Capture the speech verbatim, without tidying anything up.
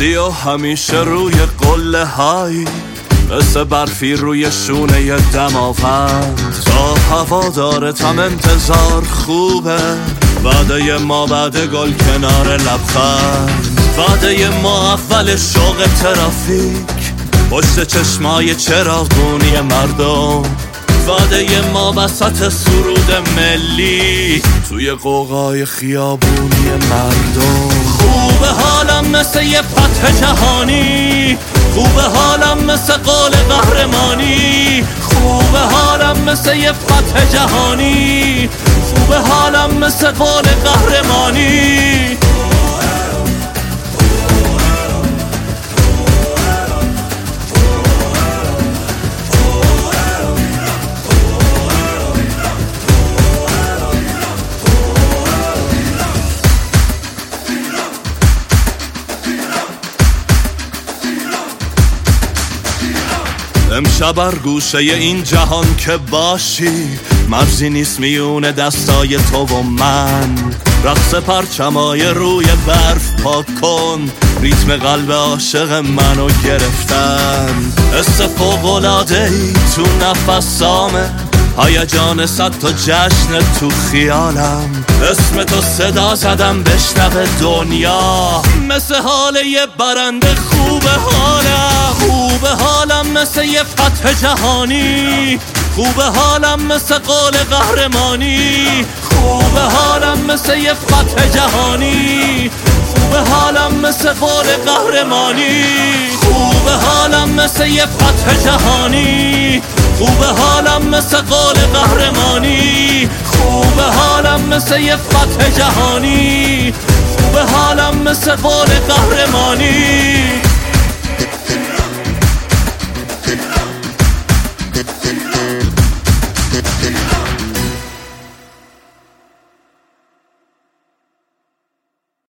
هستی و همیشه روی قله های، مثل برفی روی شونه دماوند. تا هوا داره تم انتظار خوبه، وعده ما بعد گل کنار لبخند. وعده ما اول شوق ترافیک، پشت چشمای چراغونی مردم. وعده ما وسط سرود ملی، توی قوقای خیابونی مردم. خوبه حالم مثل یه فتح جهانی، خوبه حالم مثل قول قهرمانی. خوبه حالم مثل یه فتح جهانی، خوبه حالم مثل قول قهرمانی. امشب بر گوشه این جهان که باشی، مرزی نیست میونه دستای تو و من. رقص پرچمای روی برف پاک کن، ریتم قلب عاشق منو گرفتن. حس فوق‌العاده‌ای تو نفسامه، هیجان صد تا جشن تو خیالم. اسم تو صدا زدم بشنوه دنیا، مثل حال یه برنده. خوبه حالم، خوبه حالم مثل یه فتح جهانی، خوبه حالم مثل قول قهرمانی. خوبه حالم مثل یه فتح جهانی، خوبه حالم مثل قول قهرمانی. خوبه حالم مثل یه فتح جهانی، خوبه حالم مثل قول قهرمانی. خوبه حالم مثل یه فتح جهانی، خوبه حالم مثل قول قهرمانی.